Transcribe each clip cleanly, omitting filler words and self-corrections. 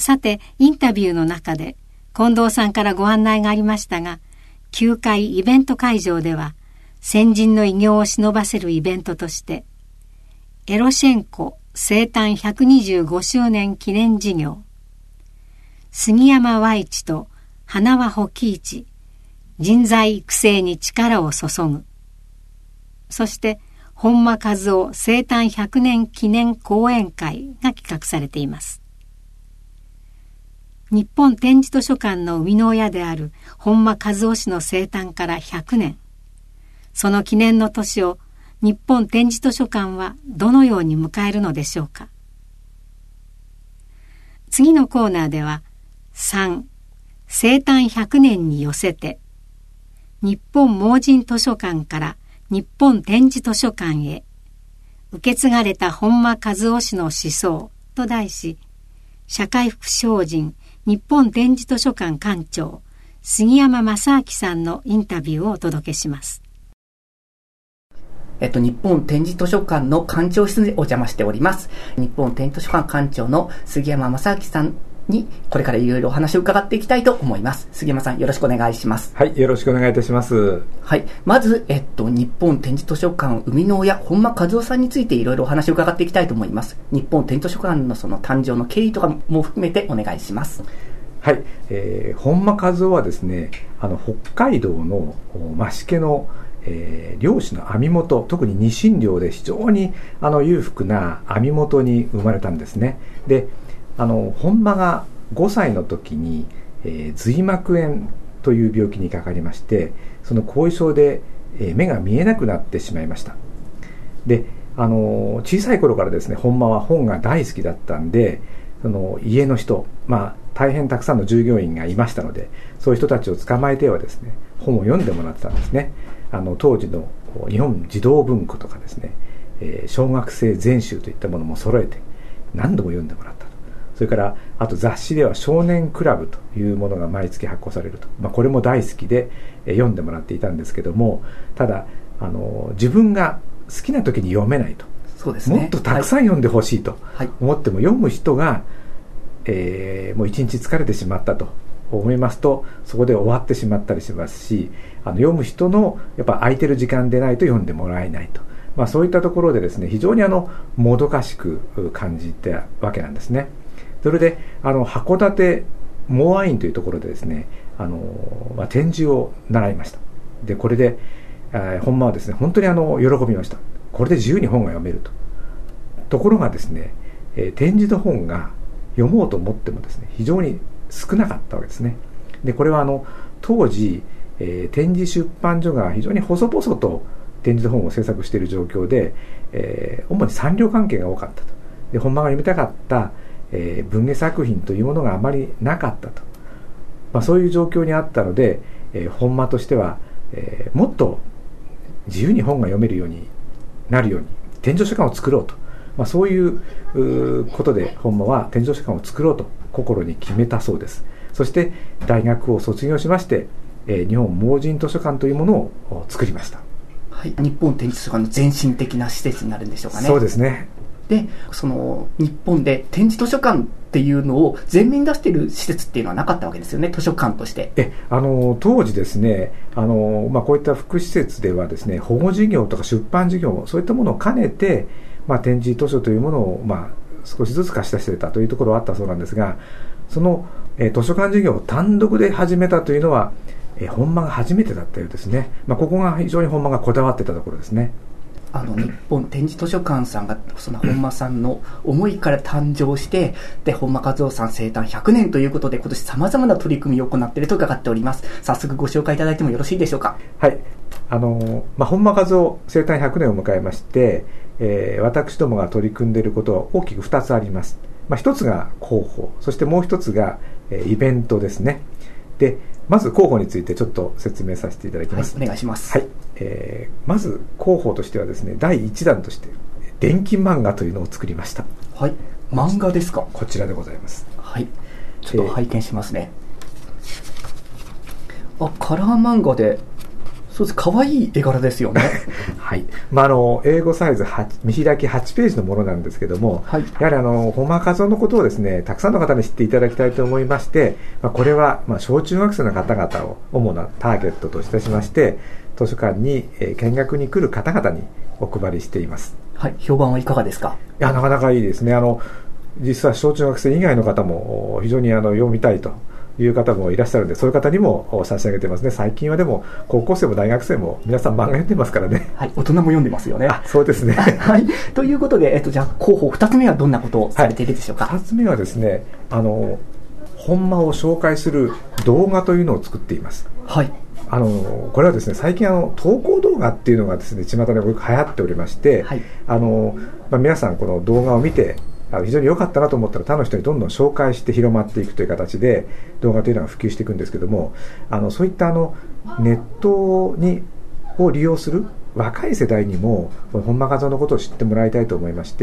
さて、インタビューの中で近藤さんからご案内がありましたが、9階イベント会場では先人の偉業を忍ばせるイベントとしてエロシェンコ生誕125周年記念事業、杉山和一と花輪保喜一人材育成に力を注ぐ、そして本間和夫生誕100年記念講演会が企画されています。日本点字図書館の生みの親である本間和夫氏の生誕から100年、その記念の年を日本点字図書館はどのように迎えるのでしょうか。次のコーナーでは3、生誕100年に寄せて、日本盲人図書館から日本点字図書館へ、受け継がれた本間和夫氏の思想と題し、社会福祉法人日本点字図書館館長杉山正明さんのインタビューをお届けします。 日本点字図書館の館長室にお邪魔しております。日本点字図書館館長の杉山正明さんにこれからいろいろお話を伺っていきたいと思います。杉山さん、よろしくお願いします。 はい、よろしくお願いいたします。 はい、まず、日本点字図書館生みの親本間和夫さんについていろいろお話を伺っていきたいと思います。日本点字図書館のその誕生の経緯とかも含めてお願いします。 はい、本間和夫はですね、北海道の増毛の漁師の網元、特にニシン漁で非常に裕福な網元に生まれたんですね。で、本間が5歳の時に、髄膜炎という病気にかかりまして、その後遺症で、目が見えなくなってしまいました。で、小さい頃からですね、本間は本が大好きだったんで、その家の人、大変たくさんの従業員がいましたので、そういう人たちを捕まえてはですね、本を読んでもらってたんですね。当時の日本児童文庫とかですね、小学生全集といったものも揃えて何度も読んでもらったと。それからあと雑誌では少年クラブというものが毎月発行されると、これも大好きで読んでもらっていたんですけども、ただ自分が好きな時に読めないと。 そうですね、 もっとたくさん読んでほしいと思っても、読む人が、もう一日疲れてしまったと思いますと、そこで終わってしまったりしますし、読む人のやっぱ空いてる時間でないと読んでもらえないと、そういったところでですね、非常にもどかしく感じたわけなんですね。それで函館モアインというところでですね、展示を習いました。でこれで、本間はですね、本当に喜びました。これで自由に本が読めると。ところがですね、展示の本が読もうと思ってもですね、非常に少なかったわけですね。でこれは当時、展示出版所が非常に細々と展示の本を制作している状況で、主に産業関係が多かったと。で本間が読みたかった、文芸作品というものがあまりなかったと、そういう状況にあったので、本間としては、もっと自由に本が読めるようになるように展示図書館を作ろうと、そういうことで本間は展示図書館を作ろうと心に決めたそうです。そして大学を卒業しまして、日本盲人図書館というものを作りました。 はい、日本点字図書館の前身的な施設になるんでしょうかね。 そうですね。 で、その日本で点字図書館っていうのを前面に出している施設っていうのはなかったわけですよね、図書館として。 当時ですね、こういった福祉施設ではですね、保護事業とか出版事業、そういったものを兼ねて、点字図書というものを、少しずつ貸し出していたというところはあったそうなんですが、その、図書館事業を単独で始めたというのは、本間が初めてだったようですね。ここが非常に本間がこだわってたところですね。 日本点字図書館さんがその本間さんの思いから誕生して、で本間和夫さん生誕100年ということで、今年さまざまな取り組みを行っていると伺っております。早速ご紹介いただいてもよろしいでしょうか。 はい、本間和夫生誕100年を迎えまして、私どもが取り組んでいることは大きく2つあります。一つが広報、そしてもう一つが、イベントですね。でまず広報についてちょっと説明させていただきます。 はい、お願いします。 はい、まず広報としてはですね、第1弾として電気漫画というのを作りました。 はい、漫画ですか。 こちらでございます。 はい、ちょっと拝見しますね。カラー漫画でそうです。可愛い絵柄ですよね。 はい。英語サイズ見開き8ページのものなんですけども、はい、やはり本間和夫のことをですね、たくさんの方に知っていただきたいと思いまして、これは小中学生の方々を主なターゲットといたしまして、図書館に見学に来る方々にお配りしています。 はい。評判はいかがですか？ いや、なかなかいいですね。実は小中学生以外の方も非常に読みたいという方もいらっしゃるので、そういう方にも差し上げてますね。最近はでも高校生も大学生も皆さん漫画読んでますからね。 はい、大人も読んでますよね。 そうですね。 はい。ということで、じゃあ広報2つ目はどんなことをされているでしょうか？ 2つ目はですね、本間を紹介する動画というのを作っています。はい。これはですね、最近投稿動画っていうのがですね、巷でよく流行っておりまして、はい、皆さんこの動画を見て非常に良かったなと思ったら他の人にどんどん紹介して広まっていくという形で動画というのが普及していくんですけども、そういったネットを利用する若い世代にも本間和夫のことを知ってもらいたいと思いまして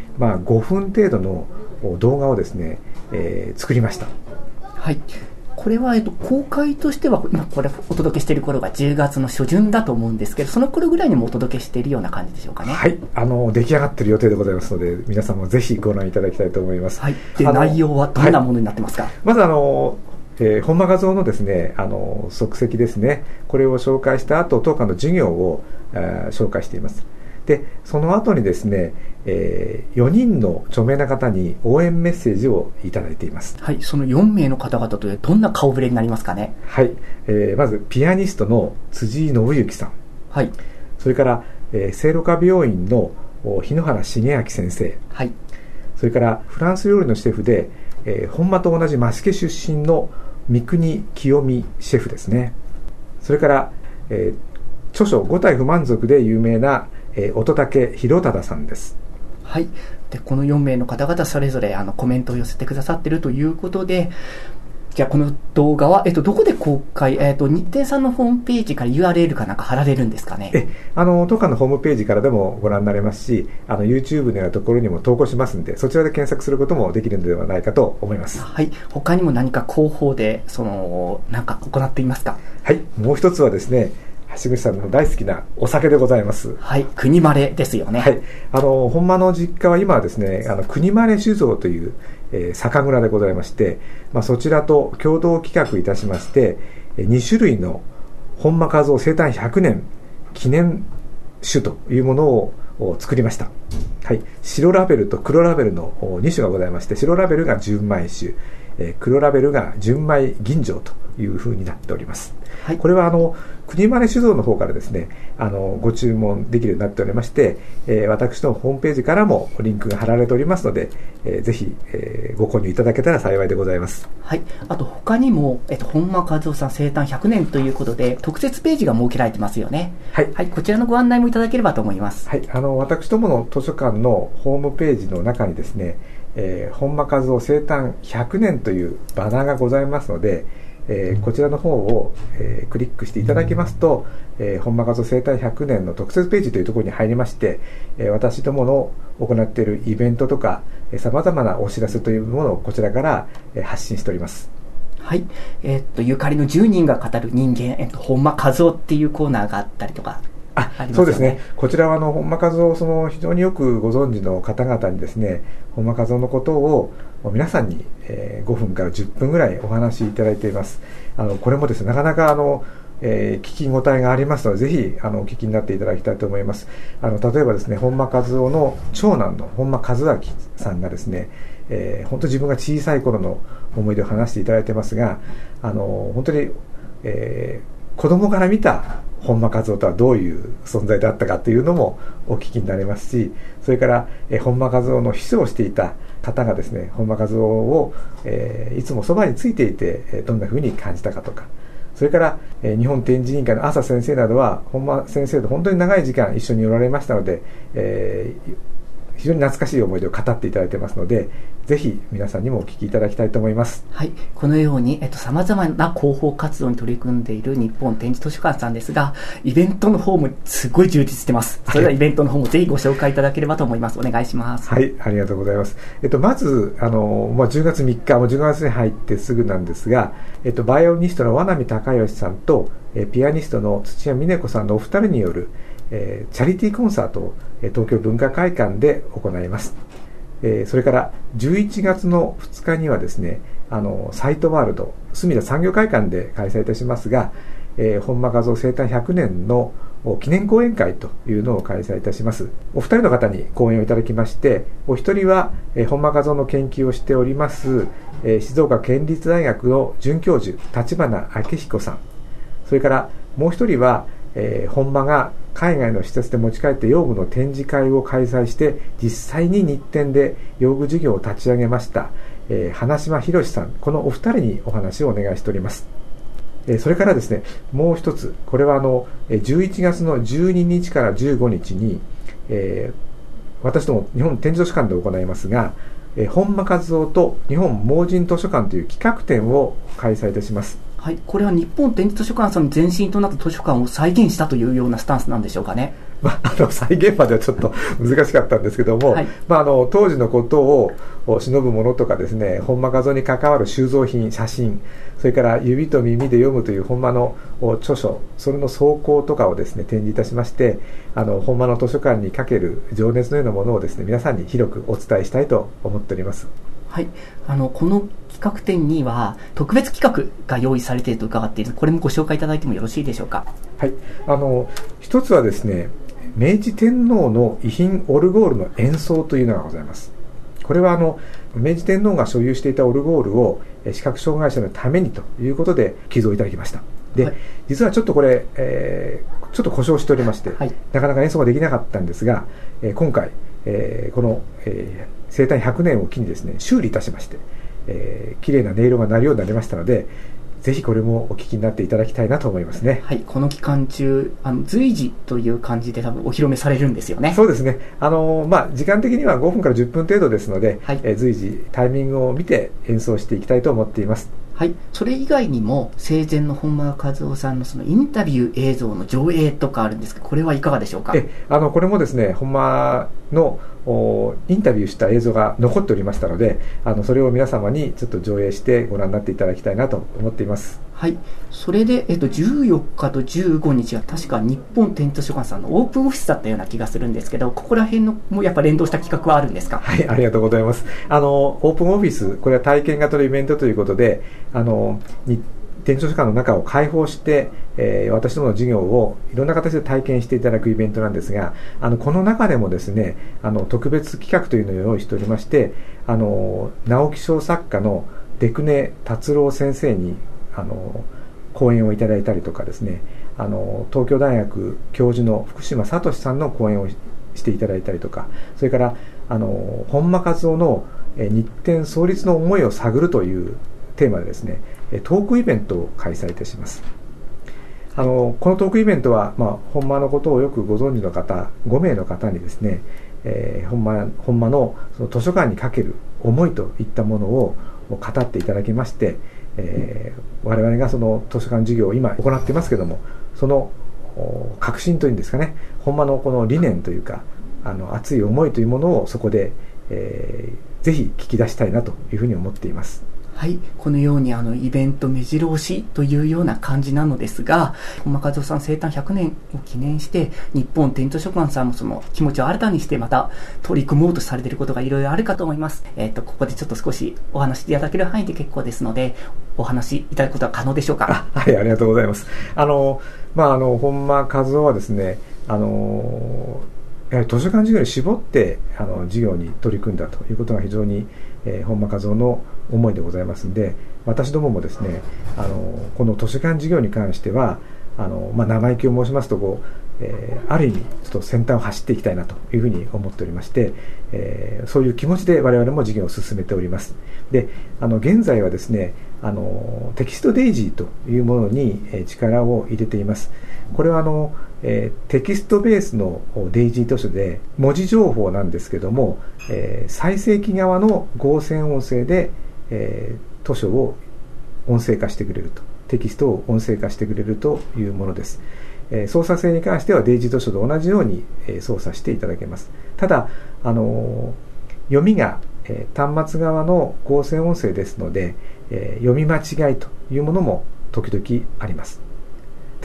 、5分程度の動画をですね、作りました。はい。 これは、公開としては今これお届けしている頃が10月の初旬だと思うんですけど、その頃ぐらいにもお届けしているような感じでしょうかね。 はい。出来上がっている予定でございますので、皆さんもぜひご覧いただきたいと思います。 はい。で、内容はどんなものになってますか？はい、 まず本間和夫のですね、足跡ですね、これを紹介した後、当館の授業を紹介しています。で、その後にですね、4人の著名な方に応援メッセージをいただいています。 はい、その4名の方々というどんな顔ぶれになりますかね？ はい、まずピアニストの辻井信之さん。はい。それから、聖路加病院の日野原重明先生。はい。それからフランス料理のシェフで、本間と同じ増毛出身の三國清美シェフですね。それから、著書五体不満足で有名な乙武弘忠さんです。 はい。で、この4名の方々それぞれコメントを寄せてくださっているということで、じゃあこの動画は、どこで公開、日展さんのホームページから URL かなんか貼られるんですかね？ 当館のホームページからでもご覧になれますし、YouTube のようなところにも投稿しますので、そちらで検索することもできるのではないかと思います。 はい。他にも何か広報で何か行っていますか？ はい。もう一つはですね、橋口さんの大好きなお酒でございます。 はい、国まれですよね。 はい。本間の実家は今はですね、国まれ酒造という、酒蔵でございまして、そちらと共同企画いたしまして、2種類の本間和夫生誕100年記念酒というものを作りました。はい。白ラベルと黒ラベルの2種がございまして、白ラベルが純米酒、黒ラベルが純米吟醸という風になっております。はい、これは国まれ酒造の方からですね、ご注文できるようになっておりまして、私のホームページからもリンクが貼られておりますので、ぜひ、ご購入いただけたら幸いでございます。 はい。あと他にも、本間和夫さん生誕100年ということで特設ページが設けられてますよね。はい。はい。こちらのご案内もいただければと思います。 はい。私どもの図書館のホームページの中にですね、本間和夫生誕100年というバナーがございますので、こちらの方を、クリックしていただきますと、本間和夫生誕100年の特設ページというところに入りまして、私どもの行っているイベントとかさまざまなお知らせというものをこちらから、発信しております。 はい。ゆかりの10人が語る人間、本間和夫っていうコーナーがあったりとか、 そうですね。こちらは本間和夫非常によくご存知の方々にですね、本間和夫のことを皆さんに5分から10分ぐらいお話しいただいています。これもですね、なかなか聞き応えがありますので、ぜひお聞きになっていただきたいと思います。例えばですね、本間和夫の長男の本間和明さんがですね、本当自分が小さい頃の思い出を話していただいてますが、本当に、子供から見た本間和夫とはどういう存在だったかというのもお聞きになれますし、それから本間和夫の秘書をしていた方がですね、本間和夫をいつもそばについていてどんな風に感じたかとか、それから日本展示委員会の朝先生などは本間先生と本当に長い時間一緒におられましたので、非常に懐かしい思い出を語っていただいてますので、ぜひ皆さんにもお聞きいただきたいと思います。 はい。このように、様々な広報活動に取り組んでいる日本展示図書館さんですが、イベントの方もすごい充実してます。それではイベントの方もぜひご紹介いただければと思います。お願いします。 はい。ありがとうございます。まず、10月3日、もう10月に入ってすぐなんですが、バイオリニストの和波隆義さんと、 ピアニストの土屋峰子さんのお二人による、チャリティーコンサートを東京文化会館で行います。それから11月の2日にはですね、サイトワールド墨田産業会館で開催いたしますが、本間和夫生誕100年の記念講演会というのを開催いたします。お二人の方に講演をいただきまして、お一人は本間和夫の研究をしております静岡県立大学の准教授立花明彦さん、それからもう一人は本間が海外の施設で持ち帰って用具の展示会を開催して実際に日展で用具事業を立ち上げました花島博さん、このお二人にお話をお願いしております。それからですね、もう一つ、これは11月の12日から15日に、私ども日本展示図書館で行いますが、本間和夫と日本盲人図書館という企画展を開催いたします。 はい、これは日本展示図書館さんの前身となった図書館を再現したというようなスタンスなんでしょうかね。 再現まではちょっと難しかったんですけども、はい、当時のことを忍ぶものとかですね、本間和夫に関わる収蔵品、写真、それから指と耳で読むという本間の著書、それの草稿とかをですね展示いたしまして、本間の図書館にかける情熱のようなものをですね皆さんに広くお伝えしたいと思っております。 はい、この企画展には特別企画が用意されていると伺っているので、これもご紹介いただいてもよろしいでしょうか。 はい、一つはですね、明治天皇の遺品オルゴールの演奏というのがございます。これは明治天皇が所有していたオルゴールを視覚障害者のためにということで寄贈いただきました。で、はい、実はちょっとこれ、ちょっと故障しておりまして、はい、なかなか演奏ができなかったんですが、今回、この、生誕100年を機にですね修理いたしまして、綺麗な音色が鳴るようになりましたので、ぜひこれもお聞きになっていただきたいなと思いますね。 はい、この期間中随時という感じで多分お披露目されるんですよね。 そうですね、時間的には5分から10分程度ですので、はい、随時タイミングを見て演奏していきたいと思っています。 はい、それ以外にも生前の本間和夫さんのそのインタビュー映像の上映とかあるんですが、これはいかがでしょうか。 これもですね、本間のインタビューした映像が残っておりましたので、それを皆様にちょっと上映してご覧になっていただきたいなと思っています。 はい、それで、14日と15日は確か日本展示図書館さんのオープンオフィスだったような気がするんですけど、ここら辺のもやっぱ連動した企画はあるんですか。 はい、ありがとうございます。オープンオフィス、これは体験型のイベントということで、展示図書館の中を開放して、私どもの授業をいろんな形で体験していただくイベントなんですが、この中でもですね、特別企画というのを用意しておりまして、直木賞作家の出久根達郎先生に講演をいただいたりとかですね、東京大学教授の福島聡さんの講演をしていただいたりとか、それから本間和夫の日展創立の思いを探るというテーマでですね、トークイベントを開催いたします。このトークイベントは、本間のことをよくご存知の方5名の方にですね、本間のその図書館にかける思いといったものを語っていただきまして、我々がその図書館授業を今行っていますけども、その革新というんですかね、本間のこの理念というか熱い思いというものをそこで、ぜひ聞き出したいなというふうに思っています。 はい、このようにイベント目白押しというような感じなのですが、本間和夫さん生誕100年を記念して日本展示図書館さんもその気持ちを新たにしてまた取り組もうとされていることがいろいろあるかと思います。ここでちょっと少しお話しいただける範囲で結構ですので、お話しいただくことは可能でしょうか。 はい、ありがとうございます。本間和夫はですね、やはり図書館事業に絞って事業に取り組んだということが非常に、本間和夫の思いでございますので、私どももですね、この図書館事業に関しては生意気を申しますとある意味ちょっと先端を走っていきたいなというふうに思っておりまして、そういう気持ちで我々も事業を進めております。で、現在はですね、テキストデイジーというものに力を入れています。これはテキストベースのデイジー図書で文字情報なんですけども、再生機側の合成音声で、図書を音声化してくれると、テキストを音声化してくれるというものです。操作性に関してはデイジー図書と同じように操作していただけます。ただ読みが端末側の合成音声ですので、読み間違いというものも時々あります。た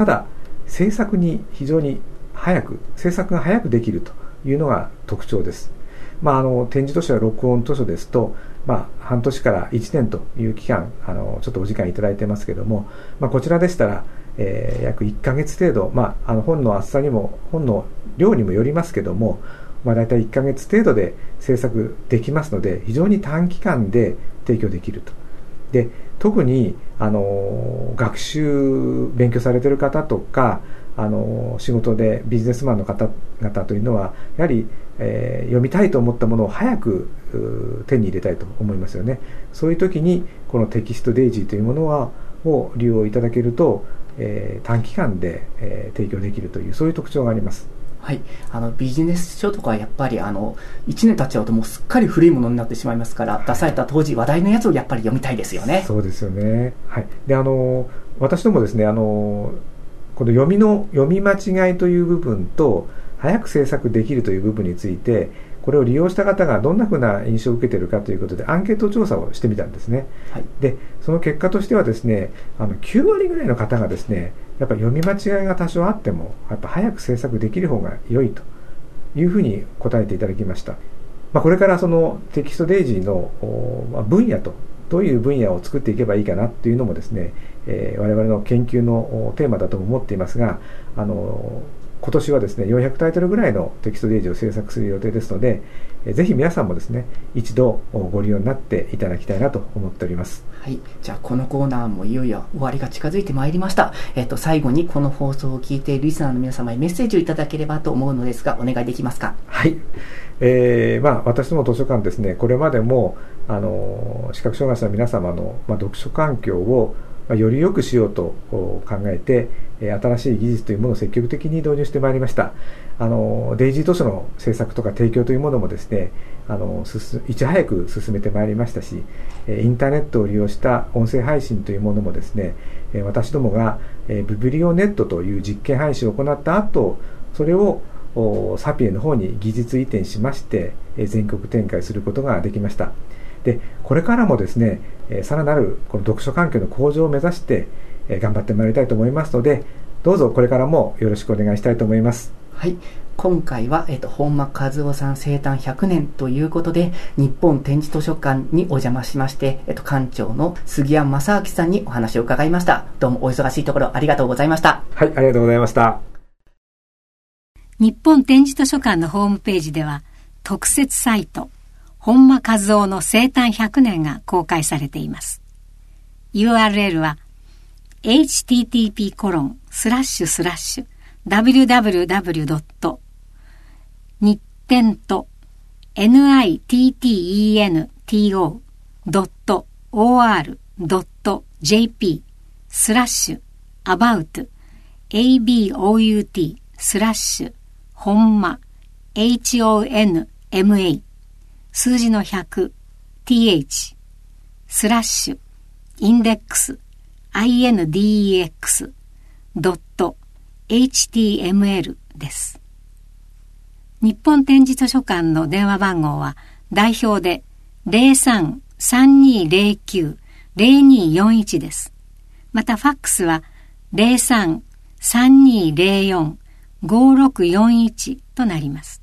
ただ制作に非常に制作が早くできるというのが特徴です。展示図書や録音図書ですと、半年から1年という期間ちょっとお時間いただいてますけども、こちらでしたら、約1ヶ月程度、本の厚さにも本の量にもよりますけども、だいたい1ヶ月程度で制作できますので、非常に短期間で提供できると。で、特に勉強されている方とか仕事でビジネスマンの方々というのはやはり、読みたいと思ったものを早く手に入れたいと思いますよね。そういう時にこのテキストデイジーというものを利用いただけると、短期間で、提供できるというそういう特徴があります。 はい、ビジネス書とかはやっぱり1年経っちゃうともうすっかり古いものになってしまいますから、出された当時話題のやつをやっぱり読みたいですよね。 そうですよね。はい。で私どもですねこの読み間違いという部分と早く制作できるという部分について、これを利用した方がどんなふうな印象を受けているかということでアンケート調査をしてみたんですね。はい、でその結果としてはですね9割ぐらいの方がですねやっぱり読み間違いが多少あってもやっぱ早く制作できる方が良いというふうに答えていただきました。これからそのテキストデイジーの分野とどういう分野を作っていけばいいかなというのもですね、我々の研究のテーマだと思っていますが、今年はですね400タイトルぐらいのテキストデイジーを制作する予定ですので、ぜひ皆さんもですね一度ご利用になっていただきたいなと思っております。 はい、じゃあこのコーナーもいよいよ終わりが近づいてまいりました。最後にこの放送を聞いているリスナーの皆様にメッセージをいただければと思うのですが、お願いできますか。 はい、私ども図書館ですね、これまでも視覚障害者の皆様の、読書環境をより良くしようと考えて、新しい技術というものを積極的に導入してまいりました。デイジー図書の制作とか提供というものもですねいち早く進めてまいりましたし、インターネットを利用した音声配信というものもですね私どもがビブリオネットという実験配信を行った後、それをサピエの方に技術移転しまして全国展開することができました。でこれからもですねさらなるこの読書環境の向上を目指して頑張ってまいりたいと思いますので、どうぞこれからもよろしくお願いしたいと思います。 はい、今回は、本間和夫さん生誕100年ということで日本展示図書館にお邪魔しまして、館長の杉山正明さんにお話を伺いました。どうもお忙しいところありがとうございました。 はい、ありがとうございました。 日本展示図書館のホームページでは特設サイト本間和夫の生誕100年が公開されています。URL はhttp://www.nittendo.about本間HONMA数字の100 th インデックス index.html です。日本展示図書館の電話番号は代表で 03-3209-0241 です。またファックスは 03-3204-5641 となります。